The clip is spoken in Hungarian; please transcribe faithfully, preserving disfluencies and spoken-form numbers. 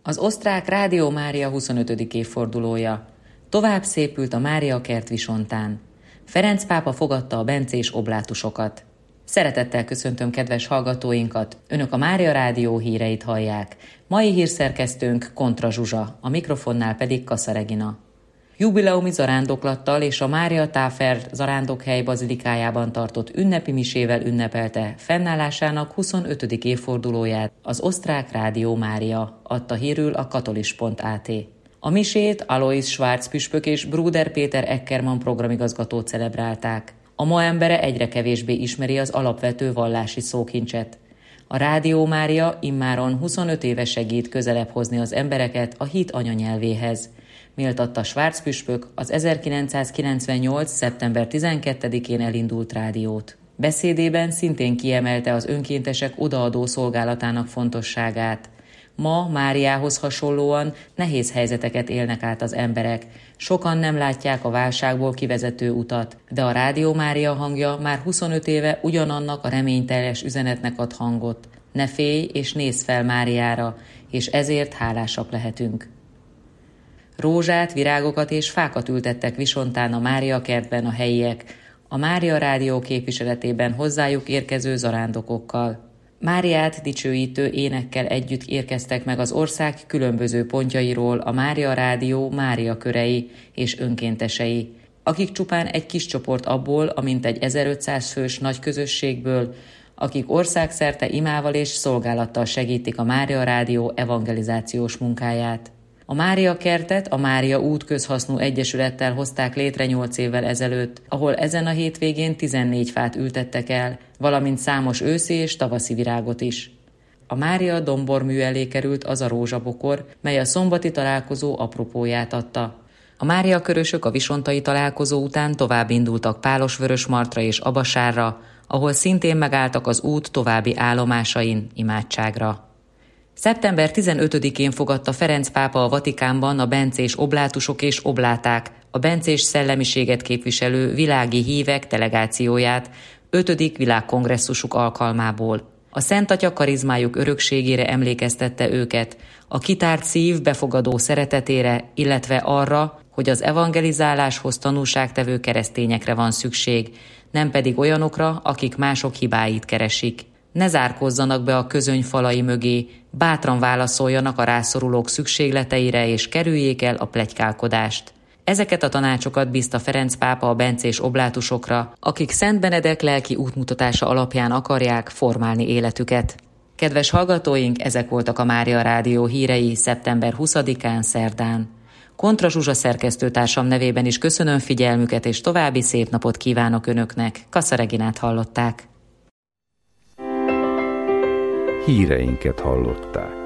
Az osztrák Rádió Mária huszonötödik évfordulója. Tovább szépült a Mária kert Visontán. Ferenc pápa fogadta a bencés oblátusokat. Szeretettel köszöntöm kedves hallgatóinkat, Önök a Mária Rádió híreit hallják. Mai hírszerkesztőnk Kontra Zsuzsa, a mikrofonnál pedig Kassa Regina. Jubileumi zarándoklattal és a Mária Táfer zarándokhely bazilikájában tartott ünnepi misével ünnepelte fennállásának huszonötödik évfordulóját az osztrák Rádió Mária, adta hírül a katolis pont á té. A misét Alois Schwarz püspök és Bruder Péter Eckermann programigazgató celebrálták. A ma embere egyre kevésbé ismeri az alapvető vallási szókincset. A Rádió Mária immáron huszonöt éve segít közelebb hozni az embereket a hit anyanyelvéhez, méltatta Schwarz püspök az ezerkilencszázkilencvennyolc. szeptember tizenkettedikén elindult rádiót. Beszédében szintén kiemelte az önkéntesek odaadó szolgálatának fontosságát. Ma Máriához hasonlóan nehéz helyzeteket élnek át az emberek. Sokan nem látják a válságból kivezető utat, de a Rádió Mária hangja már huszonöt éve ugyanannak a reményteljes üzenetnek ad hangot. Ne félj és nézz fel Máriára, és ezért hálásak lehetünk. Rózsát, virágokat és fákat ültettek Visontán a Mária kertben a helyiek, a Mária Rádió képviseletében hozzájuk érkező zarándokokkal. Máriát dicsőítő énekkel együtt érkeztek meg az ország különböző pontjairól a Mária Rádió Mária körei és önkéntesei, akik csupán egy kis csoport abból a mintegy ezerötszáz fős nagy közösségből, akik országszerte imával és szolgálattal segítik a Mária Rádió evangelizációs munkáját. A Mária kertet a Mária út közhasznú egyesülettel hozták létre nyolc évvel ezelőtt, ahol ezen a hétvégén tizennégy fát ültettek el, valamint számos őszi és tavaszi virágot is. A Mária dombormű elé került az a rózsabokor, mely a szombati találkozó apropóját adta. A Mária körösök a visontai találkozó után tovább indultak Pálosvörösmartra és Abasárra, ahol szintén megálltak az út további állomásain imádságra. szeptember tizenötödikén fogadta Ferenc pápa a Vatikánban a bencés oblátusok és obláták, a bencés szellemiséget képviselő világi hívek delegációját ötödik világkongresszusuk alkalmából. A Szent Atya karizmájuk örökségére emlékeztette őket, a kitárt szív befogadó szeretetére, illetve arra, hogy az evangelizáláshoz tanúságtevő keresztényekre van szükség, nem pedig olyanokra, akik mások hibáit keresik. Ne zárkozzanak be a közöny falai mögé, bátran válaszoljanak a rászorulók szükségleteire és kerüljék el a pletykálkodást. Ezeket a tanácsokat bízta Ferenc pápa a bencés oblátusokra, akik Szent Benedek lelki útmutatása alapján akarják formálni életüket. Kedves hallgatóink, ezek voltak a Mária Rádió hírei szeptember huszadikán szerdán. Kontra Zsuzsa szerkesztőtársam nevében is köszönöm figyelmüket, és további szép napot kívánok Önöknek. Kassa Reginát hallották. Híreinket hallották.